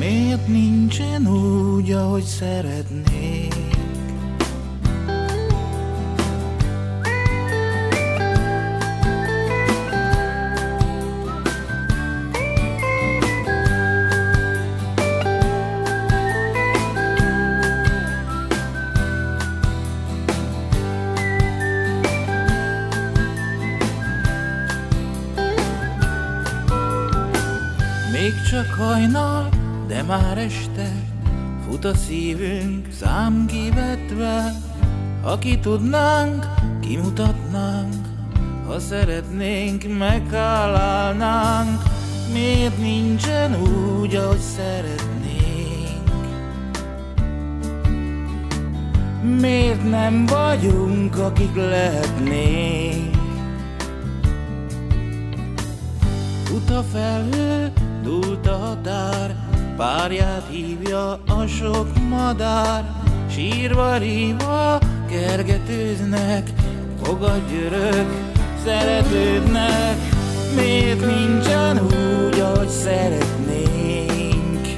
Miért nincsen úgy, ahogy szeretnék? Még csak hajnal, de már este, fut a szívünk számkivetve. Ha ki tudnánk, kimutatnánk, ha szeretnénk, meghálálnánk. Miért nincsen úgy, ahogy szeretnénk? Miért nem vagyunk, akik lehetnénk? Fut a felhő, dúlt a határ, párját hívja a sok madár. Sírva, rívva, kergetőznek, fogadj örök szeretődnek. Miért nincsen úgy, ahogy szeretnénk?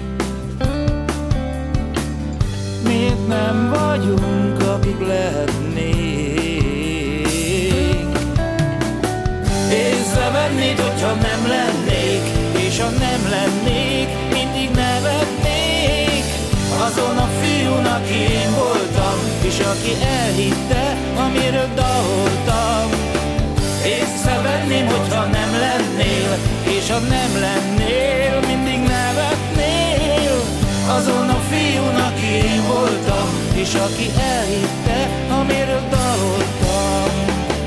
Miért nem vagyunk, akik lehetnénk? Észrevennéd, hogyha nem lennék, és ha nem lennék, mindig nevetnék azon a fiún, aki én voltam, és aki elhitte, amiről daloltam. Észrevenném, hogyha nem lennél, és ha nem lennél, mindig nevetnél azon a fiún, aki én voltam, és aki elhitte, amiről daloltam.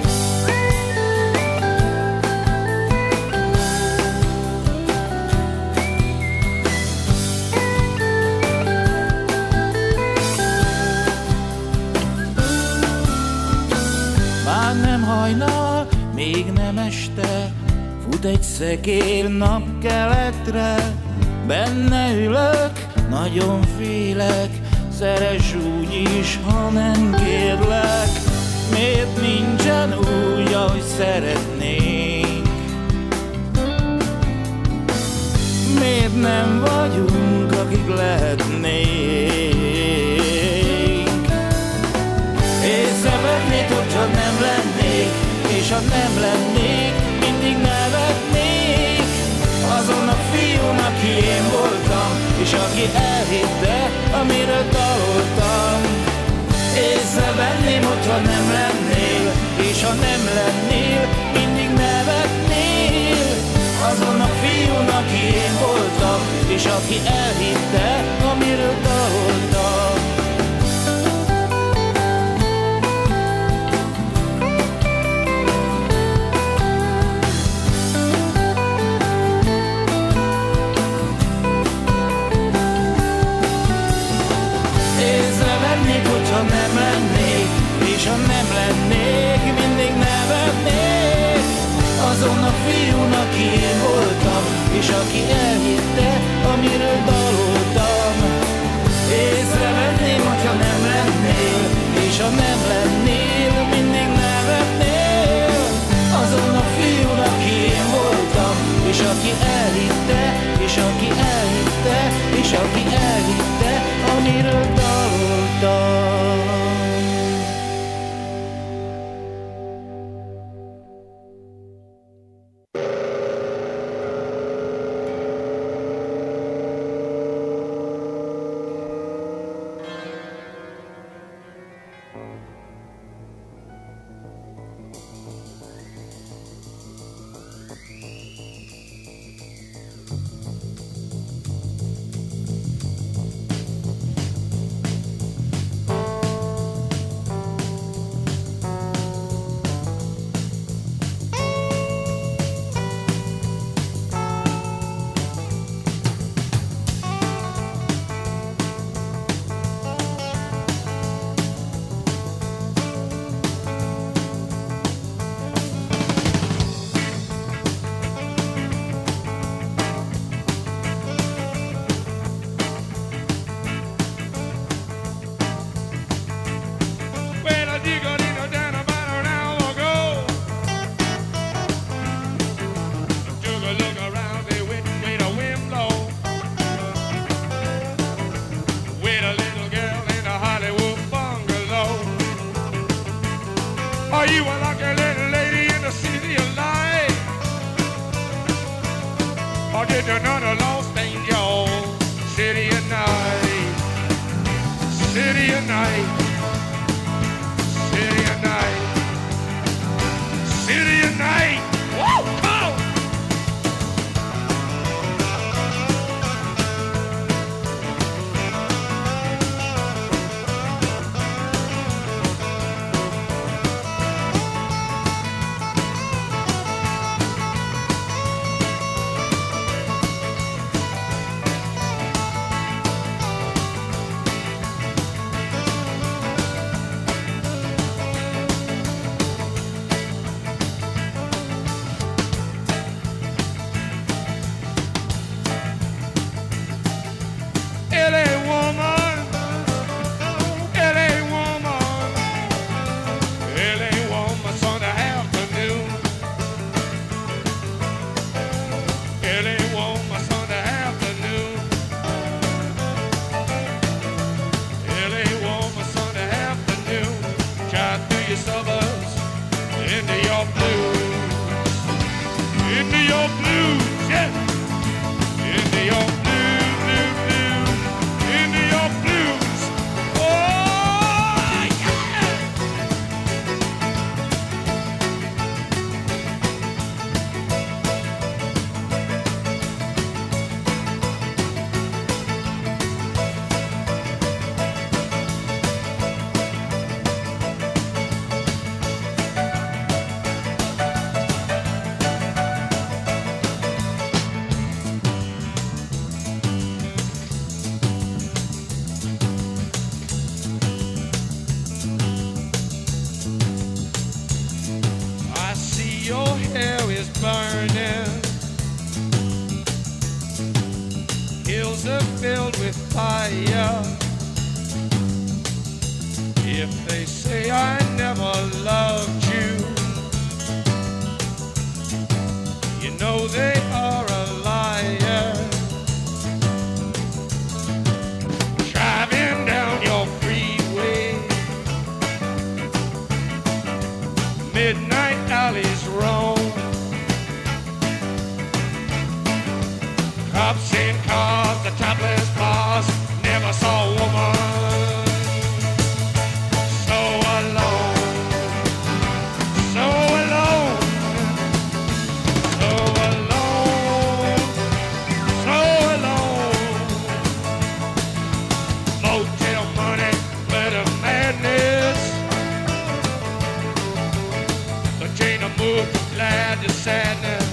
Már nem hajnal, még nem este, fut egy szekér napkeletre. Benne ülök, nagyon félek, szeress úgy is, ha nem kérlek. Miért nincsen úgy, ahogy szeretnénk? Miért nem vagyunk, akik lehetnénk? Észrevennéd, hogyha nem lennék, és ha nem lennék, mindig nevetnék azon a fiún, aki én voltam, és aki elhitte, amiről daloltam. Észrevenném, hogyha nem lennél, és ha nem lennél, mindig nevetnél azon a fiún, aki én voltam, és aki elhitte, amiről daloltam. Ha nem lennék, és ha nem lennék, mindig nevetnék azon a fiún, aki én voltam, és aki elhitte, amiről daloltam. Észrevenném, hogyha nem lennél, és ha nem lennél, mindig nevetnél azon a fiún, aki én voltam, és aki elhitte, és aki elhitte, és aki elhitte, amiről daloltam. with fire. If they say I never loved you, you know they are a liar. Driving down your freeway, midnight alleys roam, cops in cars, the topless bars, never saw a woman so alone, so alone, so alone, so alone. Motel money, glitter madness, the chain of mood from glad to sadness.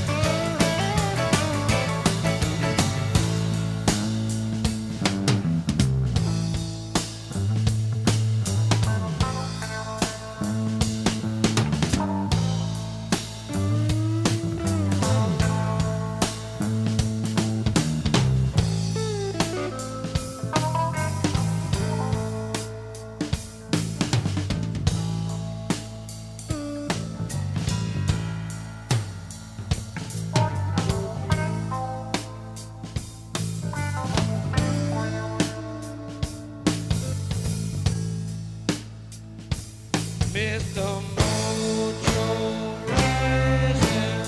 Mr. Mojo rising,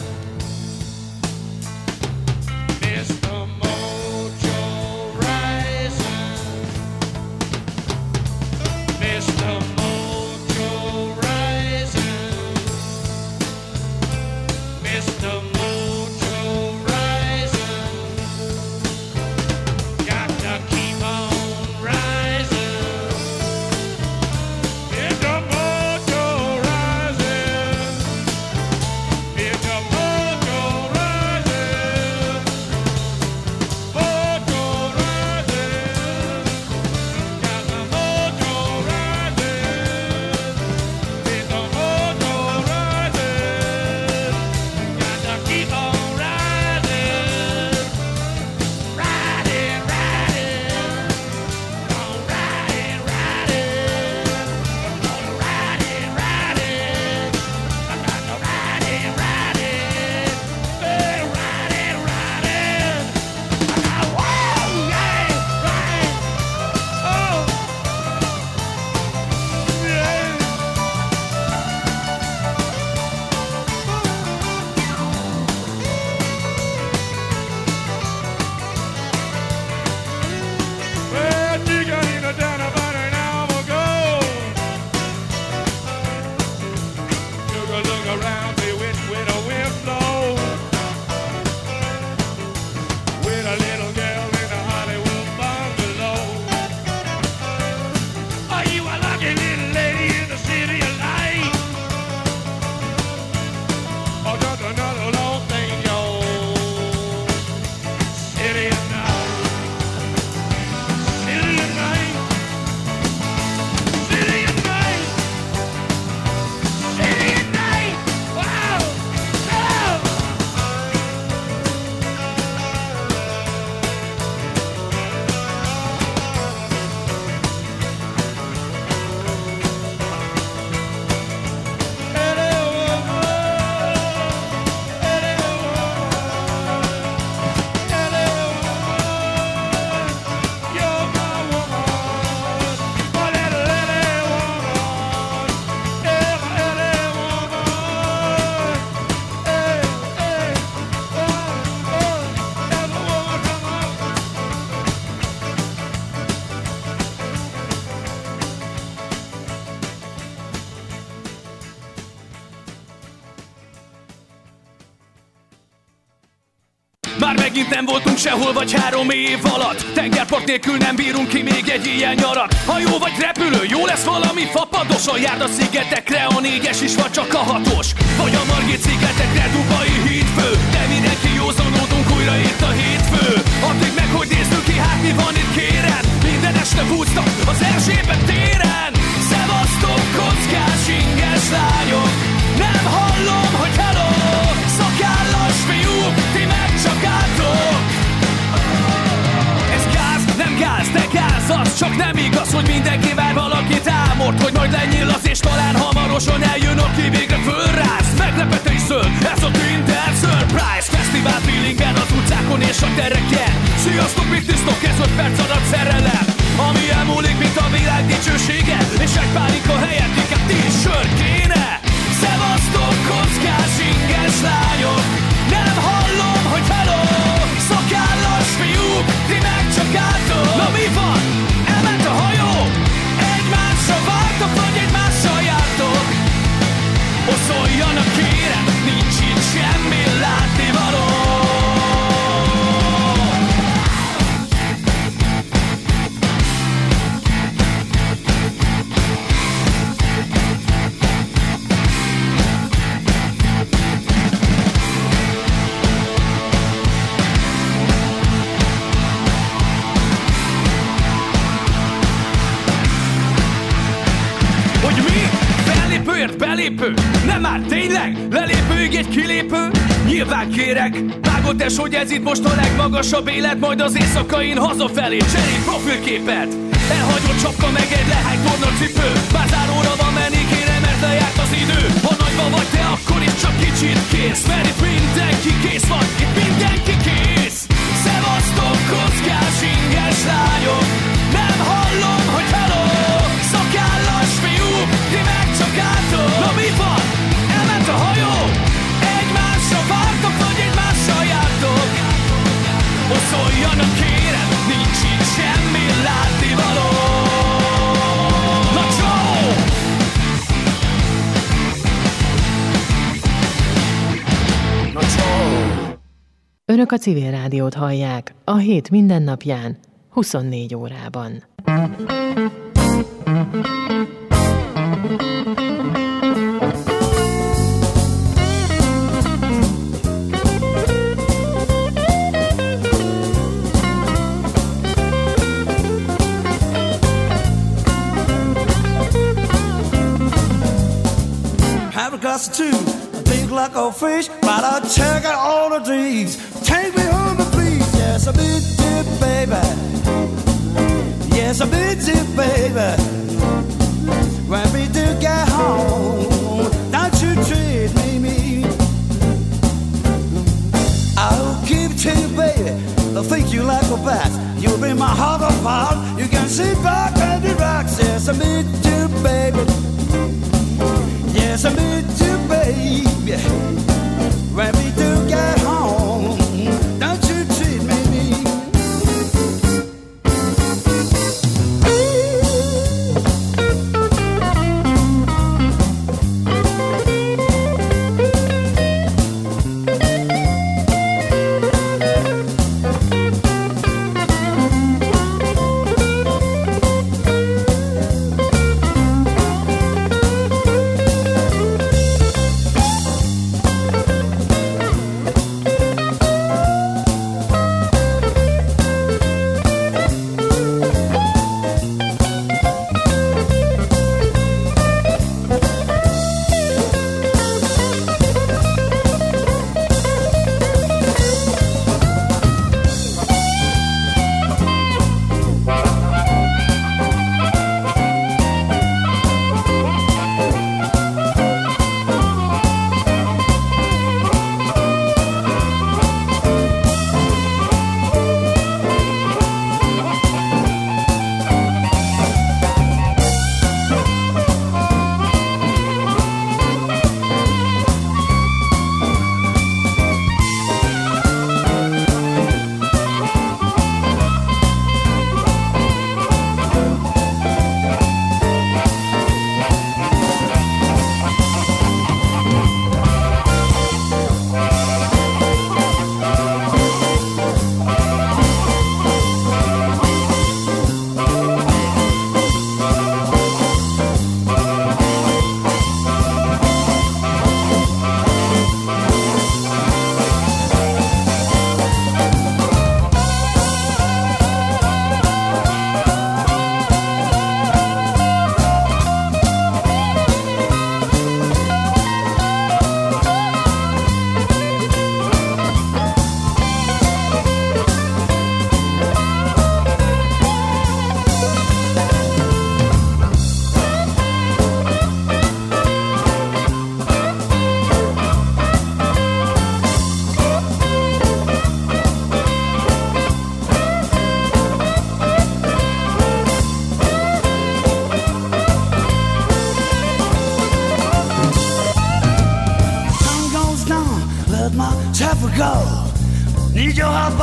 Mr. Mojo rising, Mr. Mojo rising, Mr. Mojo rising, got to keep on rising. Mr. Mojo rising, Mr. Mojo rising, Mojo rising, got the mojo rising, Mr. Mojo rising, got to keep on rising, riding, riding, on riding, riding, on riding, riding, I got to riding, riding, hey, riding, riding, I got whoa, yeah, right, oh, yeah. Well, she got in a down about an hour ago. Took a look around, see which way the wind blows. With a little girl in a Hollywood bungalow. Are you a lucky little lady in the city of light? Or just another long thing, yo? City of night, city of night, city of night, city of night. Wow, oh. Már megint nem voltunk sehol vagy 3 év alatt. Tengerpart nélkül nem bírunk ki még egy ilyen nyarat. Hajó vagy repülő, jó lesz valami fapadoson. Járd a szigetekre, a 4-es is vagy csak a 6-os. Vagy a Margit szigetekre, Dubai hídfő. De mindenki józanodunk, újra itt a hétfő. Addig meg, hogy nézzük ki, hát mi van itt kérem. Minden este Woodstock az Erzsébet téren. Szevasztok, kockás, inges lányok. Nem hallom, hogy hello, szakállas fiúk, ti meg csak álltok. Ez gáz, nem gáz, te gáz, az csak nem igaz, hogy mindenki vár valakit álmod, hogy majd lenyílasz és talán hamarosan eljön, aki végre fölráz. Meglepetés szöld, ez a Tinder Surprise Fesztivál feelingen az utcákon és a tereken. Sziasztok, mit tisztok, ez 5 perc alatt szerelem, ami elmúlik, mint a világ dicsősége, és egy pálinka helyett inkább 10 sör kéne. Szevasztok, kockás, inges lányok, nem hallom, hogy hello, szakállas fiúk, ti meg csak álltok. Na mi van? Elment a hajó, egymásra vártok, vagy egymással jártok? Oszoljanak kérem, nincs itt semmi látnivaló. Belépő, nem már tényleg? Lelépőig egy kilépő? Nyilván kérek, vágod es, hogy ez itt most a legmagasabb élet, majd az éjszakain hazafelé cserél profilképet. Elhagyott csapka meg egy lehány tornacipő, bár záróra van menni kéne, mert lejárt az idő. Ha nagyba vagy te, akkor is csak kicsit kész, mert itt mindenki kész van, itt mindenki kész. Szevasztok, kockás, inges lányok, nem hallom, hogy hello, szakállas fiúk, ti meg csak álltok. Na mi van? Elment a hajó, egymásra vártok, vagy egymással jártok? Oszoljanak kérem, nincs itt semmi látnivaló. Na csó! Na csó! Önök a Civil Rádiót hallják a hét mindennapján, 24 órában. Have a glass of two, a big like a fish, but I'll check out all the dreams. Take me home, please. Yes, a bit tip, baby. Yes, a bit tip, baby. When we do get home, don't you treat me mean. I'll give it to you, baby. I think you like a bat. You'll be my heart of heart. You can sit back and relax. Yes, a bit tip, baby. Yes, I miss you, baby. When we do get home, don't you treat me mean.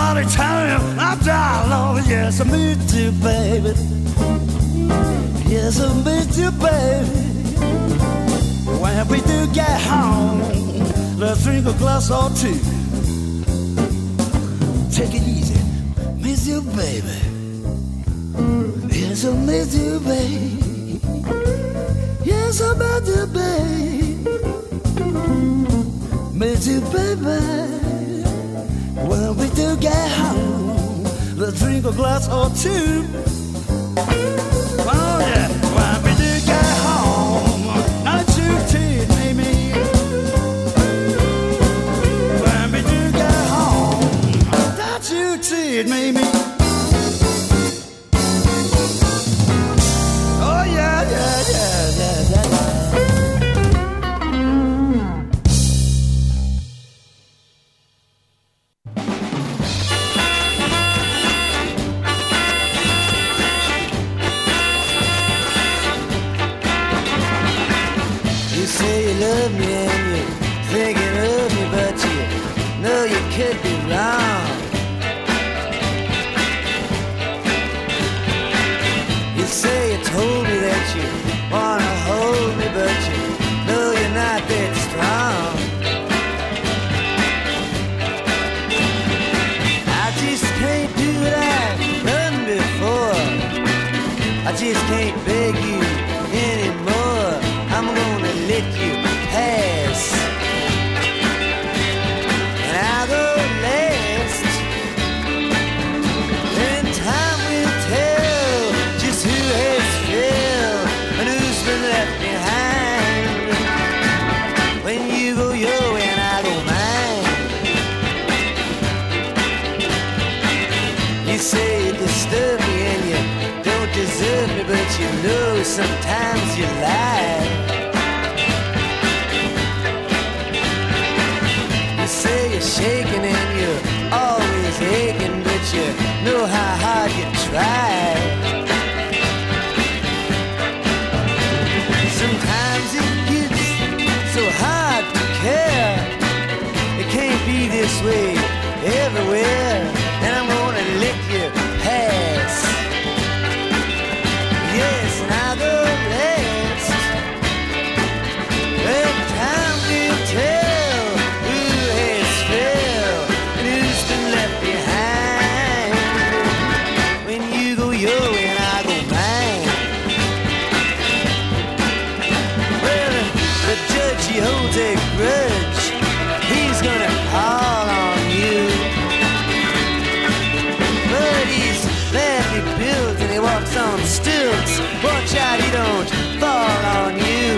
Somebody tell me I'm down, Lord. Yes, I miss you, baby. Yes, I miss you, baby. When we do get home, let's drink a glass or two. Take it easy, miss you, baby. Yes, I miss you, baby. Yes, I miss you, baby. Miss you, baby. When we do get home, let's drink a glass or two. Oh yeah, when we do get home, not you treat me. When we do get home, not you treat me. Oh yeah, yeah, yeah, yeah, yeah. Love me and you're thinking of me, but you know you could be wrong. You say you told me that you wanna hold me, but you know you're not that strong. I just can't do what I've done before. I just can't beg you anymore. I'm gonna let you pass, and I'll go last. Then time will tell just who has failed and who's been left behind. When you go your way and I go mine. You say you disturb me and you don't deserve me, but you know sometimes you lie. Say you're shaking and you're always aching, but you know how hard you try. Sometimes it gets so hard to care. It can't be this way everywhere, and I'm gonna let you pass. Yes, and I'll go last. Well, time will tell. He holds a grudge, he's gonna call on you. But he's badly built and he walks on stilts. Watch out he don't fall on you.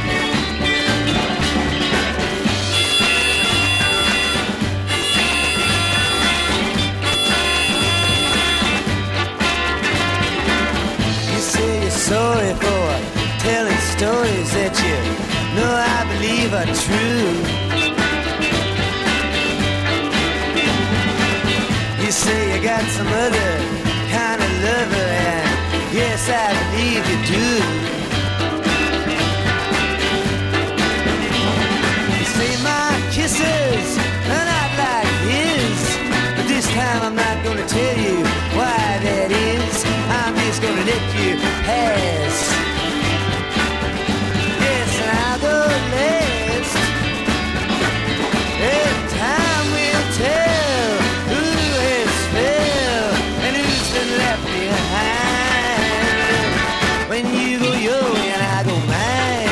You say you're sorry for telling stories that you know I believe are true. You say you got some other kind of lover, and yes, I believe you do. You say my kisses are not like his, but this time I'm not gonna tell you why that is. I'm just gonna let you pass. I'll go last, and time will tell who has failed and who's been left behind. When you go your way and I go mine.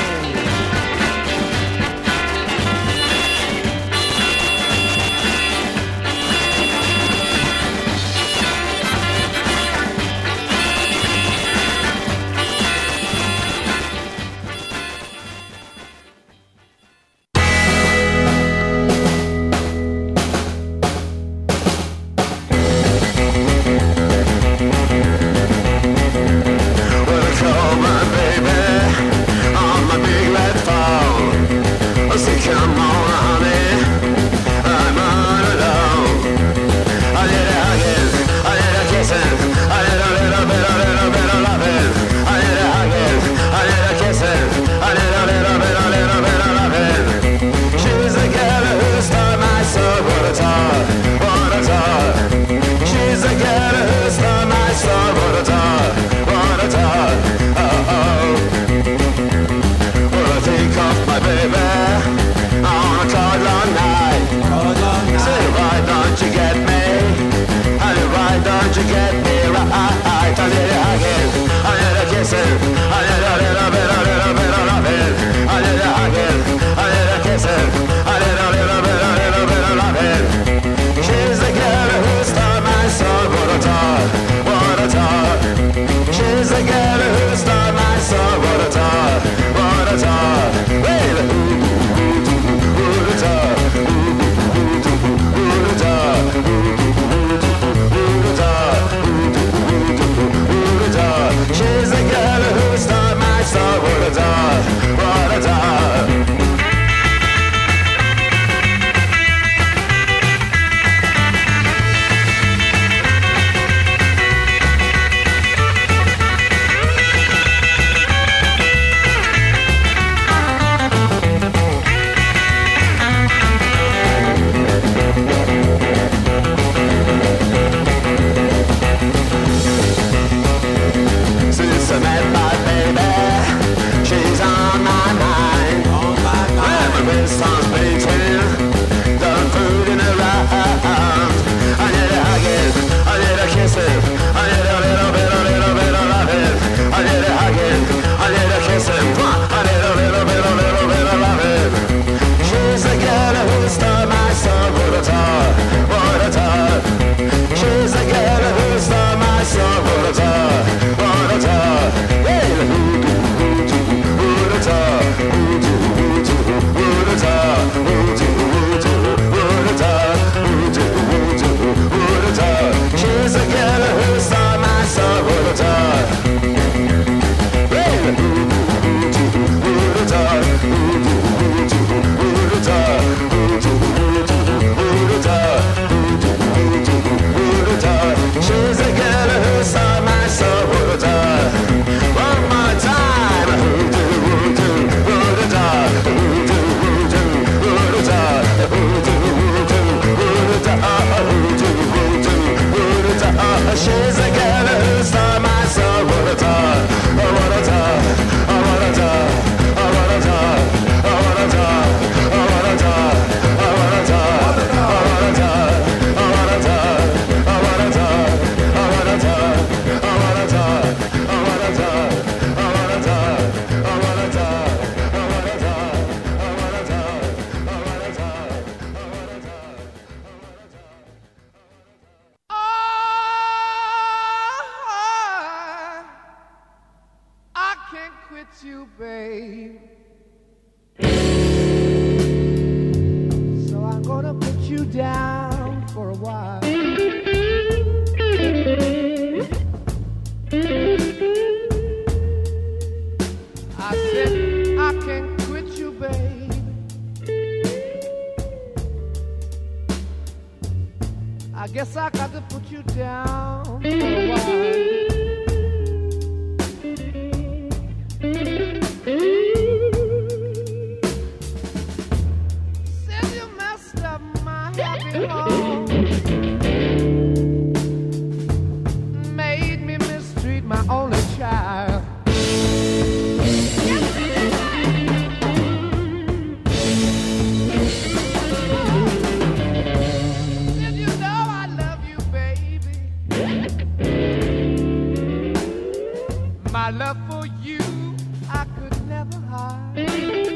quit you, babe. So I'm gonna put you down for a while. I said I can't quit you, babe. I guess I got to put you down for a while. Said you messed up my happy home, made me mistreat my only child. Did you know I love you, baby? My love for you I could never hide.